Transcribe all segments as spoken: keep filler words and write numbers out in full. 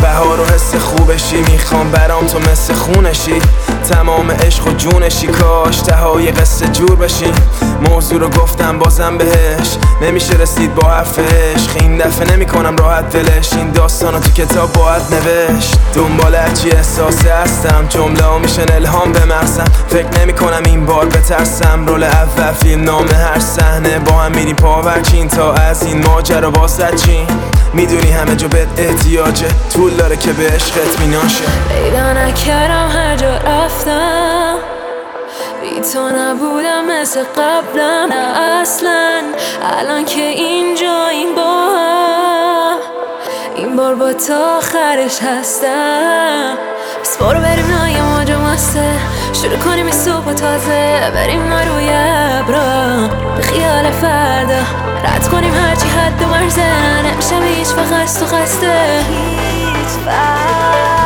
بهار و حس خوبشی، میخوام برام تو مثل خونشی، تمام عشق و جونشی، کاش تهای قصه جور بشین. موضوع رو گفتم بازم بهش، نمیشه رسید با حرف عشق، این دفعه نمی کنم راحت دلش، این داستانو تو کتاب باید نوشت. دنبال هرچی احساسه هستم، جمله ها میشن الهام به مغزم، فکر نمی کنم این بار بترسم، رول اول فیلم نامه هر صحنه با هم میریم پاورچین، تا از این ماجرا بازد چین. میدونی همه جا بهت احتیاجه، طول داره که به عشقت میناشه. پیدا نکردم هر جا رفتم، بی تو نبودم مثل قبلم، نه اصلا. الان که اینجا این بار، این بار با تا آخرش هستم. بس برو بریم نای موج مسته، شروع کنیم این صبح تازه، بریم ما روی ابرا به خیال فردا، رد کنیم هرچی حد و مرزه، نمیشم هیچ وقت قصد و قصده هیچ وقت.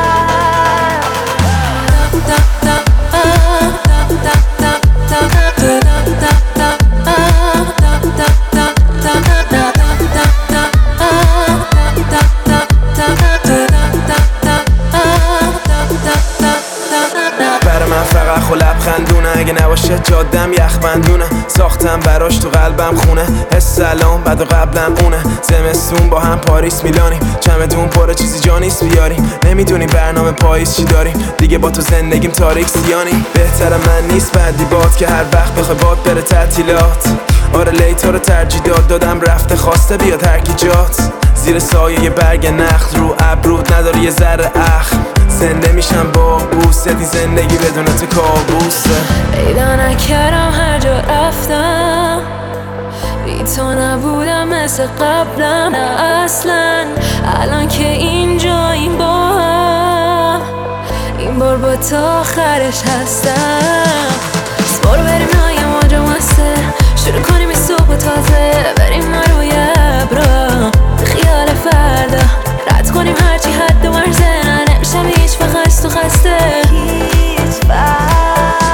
فقط خو لبخندونه، اگه نباشه جادم یخ بندونه، ساختم براش تو قلبم خونه، حس سلام بعد و قبلم اونه. زمستون با هم پاریس میلانیم، چمدون پره چیزی جا نیست بیاریم، نمیدونی برنامه پاییز چی داریم، دیگه با تو زندگیم تاریک سیانیم. بهتر من نیست بعدی باد که هر وقت بخوای باد بره تعطیلات، آره لیتا رو ترجیح داد دادم رفته خواسته بیاد هر کی جات، زیر سایه یه برگ نخل رو ابرود نداری یه ذره اخم، زنده میشم با بوست، این زندگی بدون تو کابوسه. پیدا نکردم هر جا رفتم، بی تو نبودم مثل قبلم، نه اصلا. الان که اینجا این بار، این بار با تا آخرش هستم. بس برو بریم نای موج مسته، شروع کنیم این صبح تازه، بریم ما روی ابرا به خیال فردا، رد کنیم هرچی حد و مرزه، نمیشم هیچ وقت قصد و قصده هیچ وقت.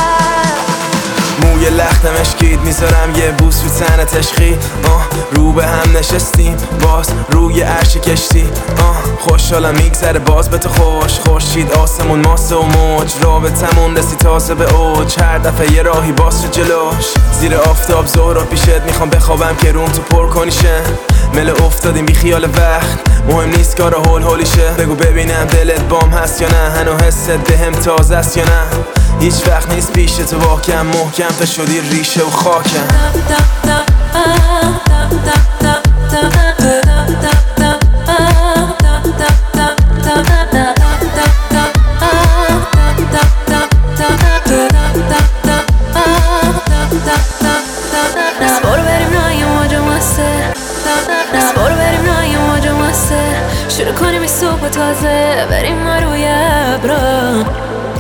موی لختم اشکید میذارم یه بوس رو تنت عشقی، آه رو به هم نشستیم باز روی عرش کشتی، آه خوشحالم میگذره باز به تو خوش، خورشید آسمون ماسه و موج، رابطمون رسی تازه به اوج، هر دفعه یه راهی باز شد جلوش، زیر آفتاب ظهر پیشت میخوام بخوابم که روم تو پر کنیشه، مل افتادیم بی خیال وقت، مهم نیست کارا هول هولیشه، بگو ببینم دلت بام هست یا نه، هنو حست بهم تازه است یا نه، هیچ وقت نیست پیش تو واکم، محکم تا شدی ریشه و خاکم. بس برو بریم نای موج مسته، بس برو بریم نای موج مسته، شروع کنیم این صبح تازه، بریم ما روی ابرا